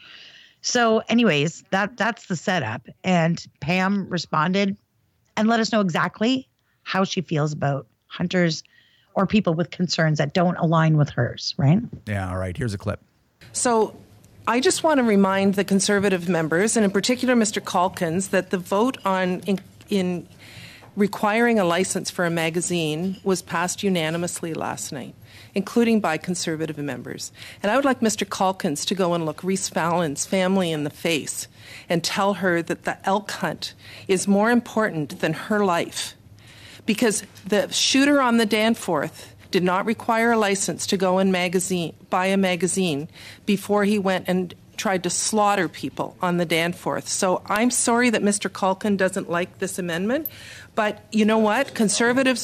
So anyways, that's the setup. And Pam responded and let us know exactly how she feels about hunters or people with concerns that don't align with hers, right? Yeah, all right. Here's a clip. So I just want to remind the Conservative members, and in particular Mr. Calkins, that the vote on in requiring a license for a magazine was passed unanimously last night, including by Conservative members. And I would like Mr. Calkins to go and look Reese Fallon's family in the face and tell her that the elk hunt is more important than her life. Because the shooter on the Danforth did not require a license to go and buy a magazine before he went and tried to slaughter people on the Danforth. So I'm sorry that Mr. Calkin doesn't like this amendment, but you know what? Conservatives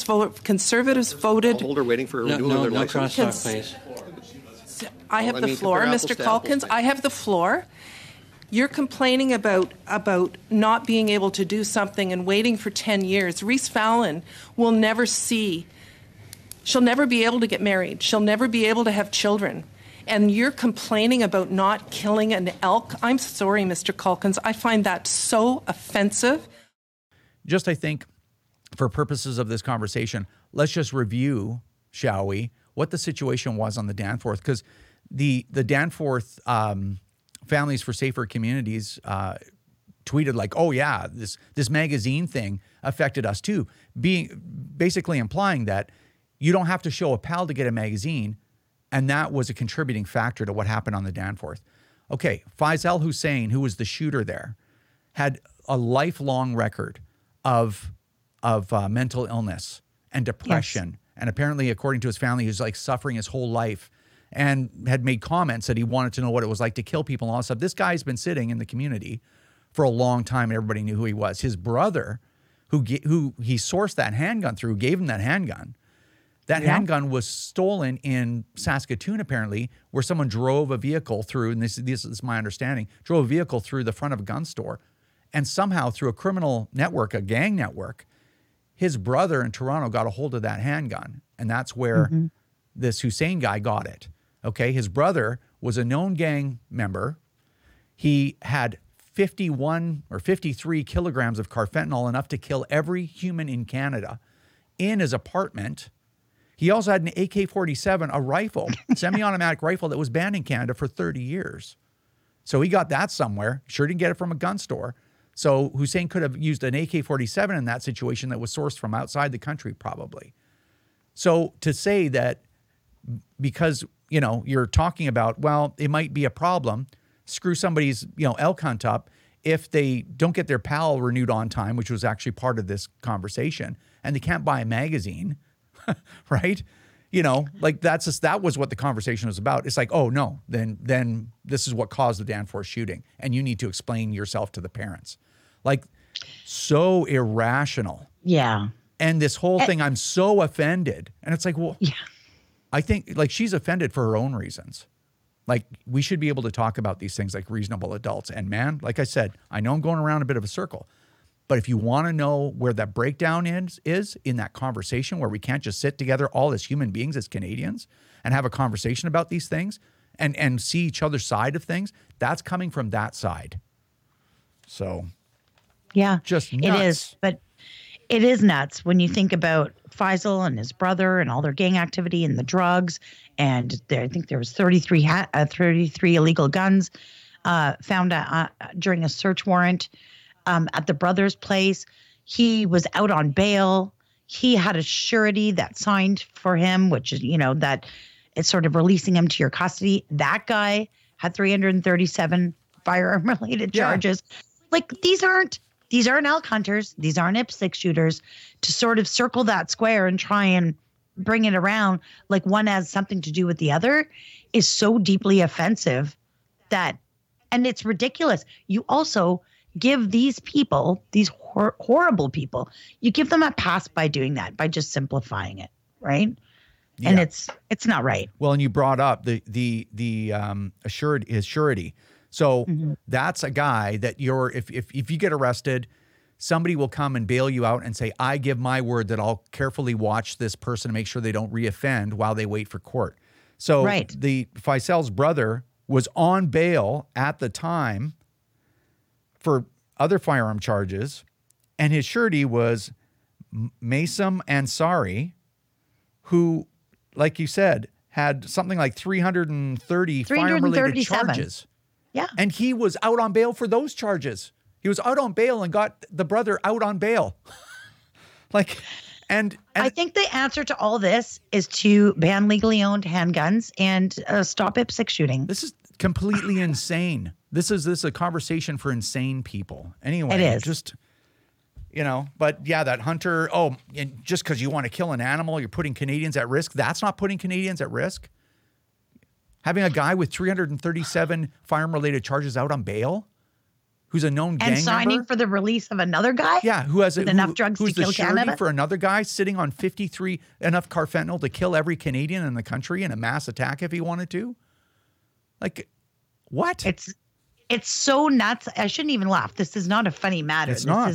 voted. Hold her waiting for a renewal of their license. Crosstalk, please. I have the floor, Mr. Calkins. I have the floor. You're complaining about not being able to do something and waiting for 10 years. Reese Fallon will never see. She'll never be able to get married. She'll never be able to have children. And you're complaining about not killing an elk? I'm sorry, Mr. Calkins. I find that so offensive. Just, I think, for purposes of this conversation, let's just review, shall we, what the situation was on the Danforth. Because the Danforth Families for Safer Communities tweeted like, oh yeah, this magazine thing affected us too, basically implying that you don't have to show a PAL to get a magazine, and that was a contributing factor to what happened on the Danforth. Okay, Faisal Hussein, who was the shooter there, had a lifelong record of mental illness and depression. Yes. And apparently, according to his family, he was like suffering his whole life and had made comments that he wanted to know what it was like to kill people and all that stuff. This guy's been sitting in the community for a long time, and everybody knew who he was. His brother, who he sourced that handgun through, gave him that handgun. That handgun was stolen in Saskatoon, apparently, where someone drove a vehicle through, and this is my understanding, drove a vehicle through the front of a gun store, and somehow through a criminal network, a gang network, his brother in Toronto got a hold of that handgun, and that's where this Hussein guy got it. Okay, his brother was a known gang member. He had 51 or 53 kilograms of carfentanil, enough to kill every human in Canada, in his apartment. He also had an AK-47, a rifle, semi-automatic rifle that was banned in Canada for 30 years. So he got that somewhere. Sure didn't get it from a gun store. So Hussein could have used an AK-47 in that situation that was sourced from outside the country, probably. So to say that because, you know, you're talking about, well, it might be a problem, screw somebody's, you know, elk hunt up if they don't get their PAL renewed on time, which was actually part of this conversation, and they can't buy a magazine, right? You know, like that was what the conversation was about. It's like, oh no, then this is what caused the Danforth shooting, and you need to explain yourself to the parents. Like, so irrational. Yeah. And this whole thing, I'm so offended. And it's like, well, yeah. I think like she's offended for her own reasons. Like, we should be able to talk about these things like reasonable adults. And man, like I said, I know I'm going around a bit of a circle, but if you want to know where that breakdown is in that conversation where we can't just sit together all as human beings, as Canadians, and have a conversation about these things and see each other's side of things, that's coming from that side. So, yeah, just nuts. It is, but it is nuts when you think about Faisal and his brother and all their gang activity and the drugs. And I think there was 33 illegal guns found during a search warrant at the brother's place. He was out on bail. He had a surety that signed for him, which is, you know, that it's sort of releasing him to your custody. That guy had 337 firearm-related charges. Yeah. Like, these aren't elk hunters. These aren't IPSC shooters. To sort of circle that square and try and bring it around like one has something to do with the other is so deeply offensive and it's ridiculous. You also give these people, these horrible people, you give them a pass by doing that, by just simplifying it, right? Yeah. And it's not right. Well, and you brought up the surety. So that's a guy that if you get arrested, somebody will come and bail you out and say, I give my word that I'll carefully watch this person to make sure they don't reoffend while they wait for court. So the Faisal's brother was on bail at the time for other firearm charges, and his surety was Maysam Ansari, who, like you said, had something like 330 firearm-related charges. Yeah. And he was out on bail for those charges. He was out on bail and got the brother out on bail. And I think the answer to all this is to ban legally owned handguns and stop IPSC shooting. This is completely insane. This is a conversation for insane people. Anyway, it is. Just, you know, but yeah, that hunter, and just because you want to kill an animal, you're putting Canadians at risk. That's not putting Canadians at risk. Having a guy with 337 firearm-related charges out on bail, who's a known gang member. And signing for the release of another guy? Yeah, who has enough drugs to kill Canada? For another guy sitting on 53, enough carfentanil to kill every Canadian in the country in a mass attack if he wanted to? Like, what? It's so nuts. I shouldn't even laugh. This is not a funny matter. It's not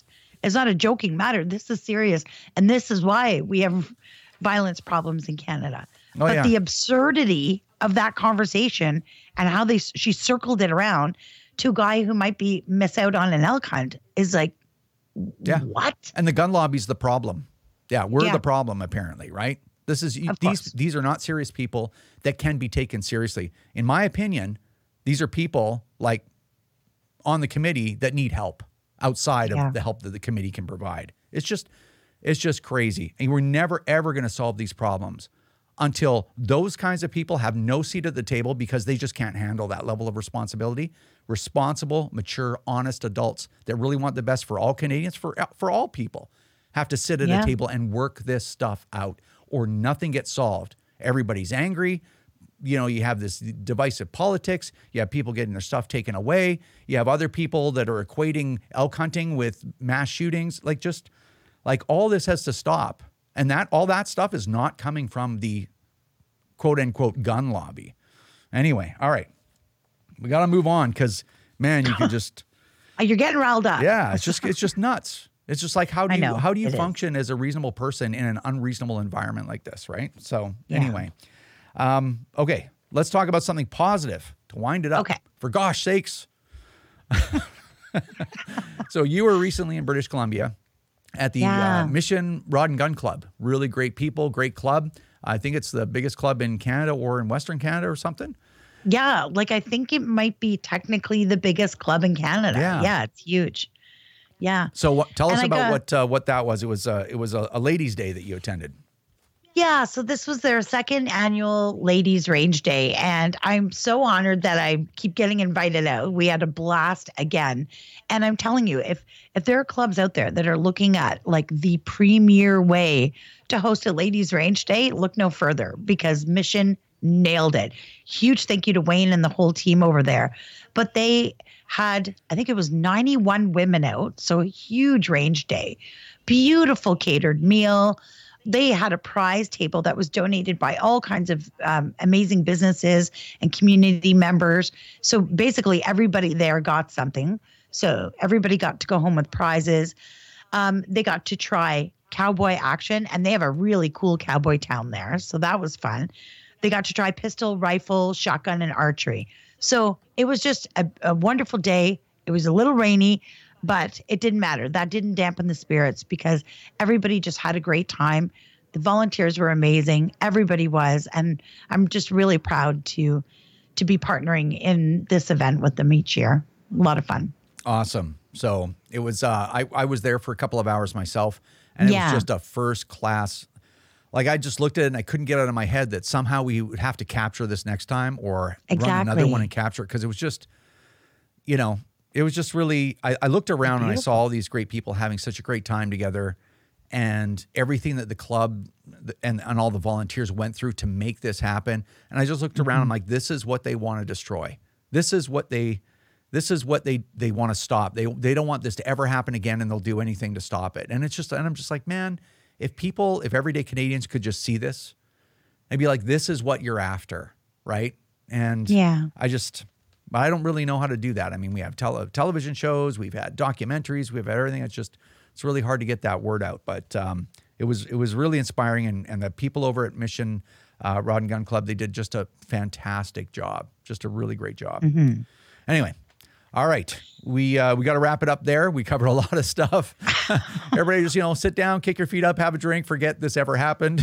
a joking matter. This is serious. And this is why we have violence problems in Canada. But the absurdity of that conversation and how she circled it around to a guy who might miss out on an elk hunt is like, what? And the gun lobby's the problem. Yeah, we're the problem apparently, right? These are not serious people that can be taken seriously. In my opinion, these are people like on the committee that need help outside of the help that the committee can provide. It's just crazy. And we're never, ever going to solve these problems until those kinds of people have no seat at the table because they just can't handle that level of responsibility. Responsible, mature, honest adults that really want the best for all Canadians, for all people, have to sit at a table and work this stuff out, or nothing gets solved. Everybody's angry. You know, you have this divisive politics. You have people getting their stuff taken away. You have other people that are equating elk hunting with mass shootings. Like all this has to stop. And all that stuff is not coming from the quote unquote gun lobby. Anyway, all right. We got to move on because, man, you can just. You're getting riled up. Yeah, it's just nuts. It's just like, how do you function as a reasonable person in an unreasonable environment like this, right? So anyway, okay, let's talk about something positive to wind it up. Okay. For gosh sakes. So you were recently in British Columbia, at the Mission Rod and Gun Club. Really great people, great club. I think it's the biggest club in Canada or in Western Canada or something. Yeah, like I think it might be technically the biggest club in Canada. Yeah, it's huge. Yeah. So tell us about what that was. It was a ladies' day that you attended. Yeah, so this was their second annual Ladies Range Day, and I'm so honored that I keep getting invited out. We had a blast again, and I'm telling you, if there are clubs out there that are looking at like the premier way to host a Ladies Range Day, look no further, because Mission nailed it. Huge thank you to Wayne and the whole team over there. But they had, I think it was 91 women out, so a huge range day. Beautiful catered meal. They had a prize table that was donated by all kinds of amazing businesses and community members. So basically everybody there got something. So everybody got to go home with prizes. They got to try cowboy action, and they have a really cool cowboy town there. So that was fun. They got to try pistol, rifle, shotgun, and archery. So it was just a wonderful day. It was a little rainy, but it didn't matter. That didn't dampen the spirits because everybody just had a great time. The volunteers were amazing. Everybody was. And I'm just really proud to be partnering in this event with them each year. A lot of fun. Awesome. So it was, I was there for a couple of hours myself, and it was just a first class. Like I just looked at it and I couldn't get out of my head that somehow we would have to capture this next time or run another one and capture it. Cause it was just, it was just really, I looked around and I saw all these great people having such a great time together, and everything that the club and all the volunteers went through to make this happen. And I just looked around, I'm like, this is what they want to destroy. This is what they want to stop. They don't want this to ever happen again, and they'll do anything to stop it. And I'm just like, man, if everyday Canadians could just see this, they'd be like, this is what you're after, right? And I don't really know how to do that. I mean, we have television shows, we've had documentaries, we've had everything. It's really hard to get that word out. But it was really inspiring, and the people over at Mission Rod and Gun Club, they did just a fantastic job, just a really great job. Mm-hmm. Anyway. All right. We got to wrap it up there. We covered a lot of stuff. Everybody just, sit down, kick your feet up, have a drink, forget this ever happened.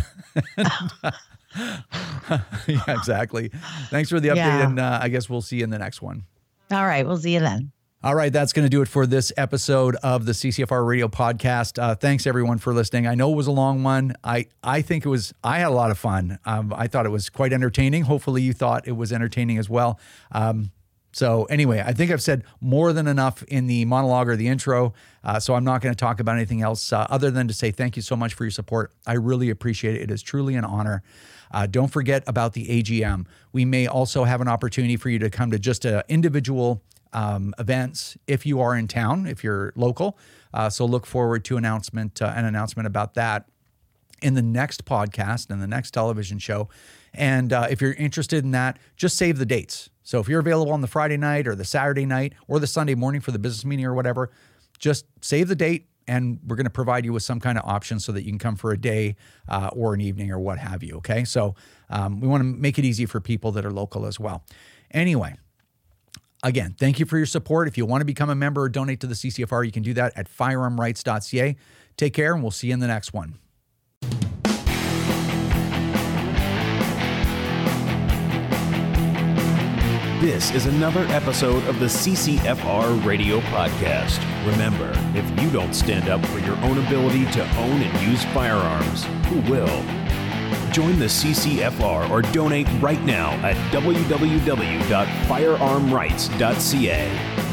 Yeah, exactly. Thanks for the update, and I guess we'll see you in the next one. All right. We'll see you then. All right. That's going to do it for this episode of the CCFR Radio Podcast. Thanks, everyone, for listening. I know it was a long one. I think I had a lot of fun. I thought it was quite entertaining. Hopefully you thought it was entertaining as well. So anyway, I think I've said more than enough in the monologue or the intro, so I'm not going to talk about anything else other than to say thank you so much for your support. I really appreciate it. It is truly an honor. Don't forget about the AGM. We may also have an opportunity for you to come to just individual events if you are in town, if you're local. So look forward to an announcement about that in the next podcast and the next television show. And if you're interested in that, just save the dates. So if you're available on the Friday night or the Saturday night or the Sunday morning for the business meeting or whatever, just save the date, and we're going to provide you with some kind of option so that you can come for a day or an evening or what have you, okay? So we want to make it easy for people that are local as well. Anyway, again, thank you for your support. If you want to become a member or donate to the CCFR, you can do that at firearmrights.ca. Take care, and we'll see you in the next one. This is another episode of the CCFR Radio Podcast. Remember, if you don't stand up for your own ability to own and use firearms, who will? Join the CCFR or donate right now at www.firearmrights.ca.